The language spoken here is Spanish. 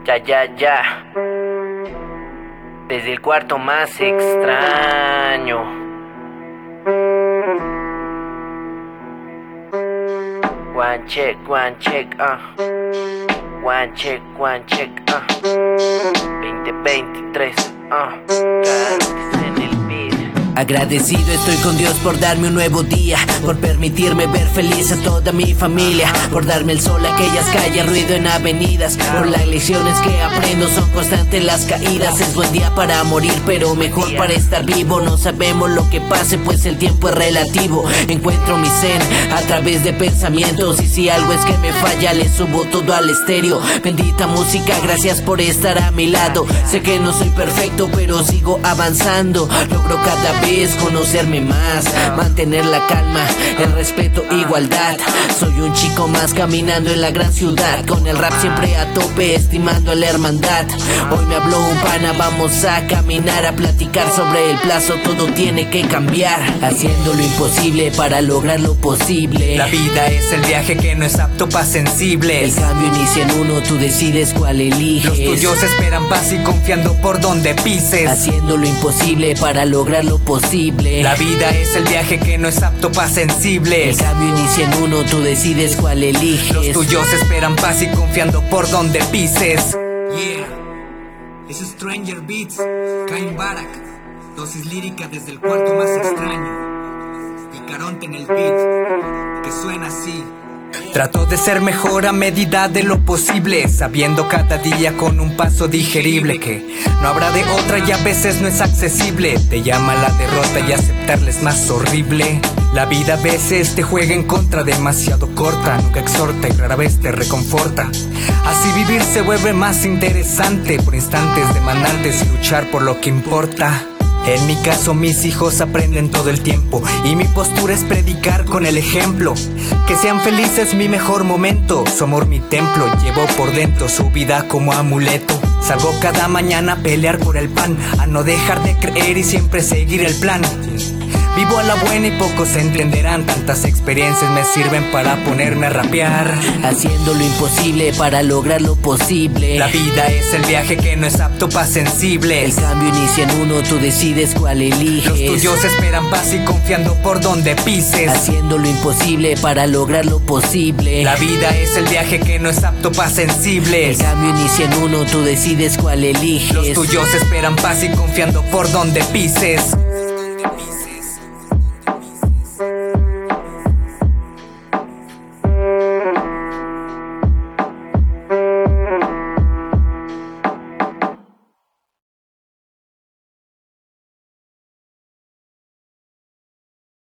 Ya. Desde el cuarto más extraño. One check, One check, 2023, en el beat. Agradecido estoy con Dios por darme un nuevo día, por permitirme ver feliz a toda mi familia, por darme el sol a aquellas calles, ruido en avenidas, por las lecciones que aprendo, son constantes las caídas. Es buen día para morir, pero mejor para estar vivo. No sabemos lo que pase, pues el tiempo es relativo. Encuentro mi zen a través de pensamientos, y si algo es que me falla, le subo todo al estéreo. Bendita música, gracias por estar a mi lado. Sé que no soy perfecto, pero sigo avanzando. Logro cada vez conocerme más, mantener la calma, el respeto, igualdad. Soy un chico más caminando en la gran ciudad, con el rap siempre a tope, estimando la hermandad. Hoy me habló un pana, vamos a caminar, a platicar sobre el plazo, todo tiene que cambiar, haciendo lo imposible para lograr lo posible. La vida es el viaje que no es apto para sensibles. El cambio inicia en uno, tú decides cuál eliges. Los tuyos esperan paz y confiando por donde pises, haciendo lo imposible para lograr lo posible. La vida es el viaje que no es apto para sensibles. El cambio inicia en uno, tú decides cuál eliges. Los tuyos esperan paz y confiando por donde pises. Yeah, es Stranger Beats, Cain Barak. Dosis lírica desde el cuarto más extraño. Picaronte en el beat, que suena así. Trato de ser mejor a medida de lo posible, sabiendo cada día con un paso digerible que no habrá de otra y a veces no es accesible. Te llama la derrota y aceptarla es más horrible. La vida a veces te juega en contra, demasiado corta, nunca exhorta y rara vez te reconforta. Así vivir se vuelve más interesante, por instantes demandantes y luchar por lo que importa. En mi caso mis hijos aprenden todo el tiempo, y mi postura es predicar con el ejemplo. Que sean felices mi mejor momento, su amor mi templo, llevo por dentro su vida como amuleto. Salgo cada mañana a pelear por el pan, a no dejar de creer y siempre seguir el plan. Vivo a la buena y pocos entenderán, tantas experiencias me sirven para ponerme a rapear. Haciendo lo imposible para lograr lo posible. La vida es el viaje que no es apto para sensibles. El cambio inicia en uno, tú decides cuál eliges. Los tuyos esperan paz y confiando por donde pises. Haciendo lo imposible para lograr lo posible. La vida es el viaje que no es apto para sensibles. El cambio inicia en uno, tú decides cuál eliges. Los tuyos esperan paz y confiando por donde pises.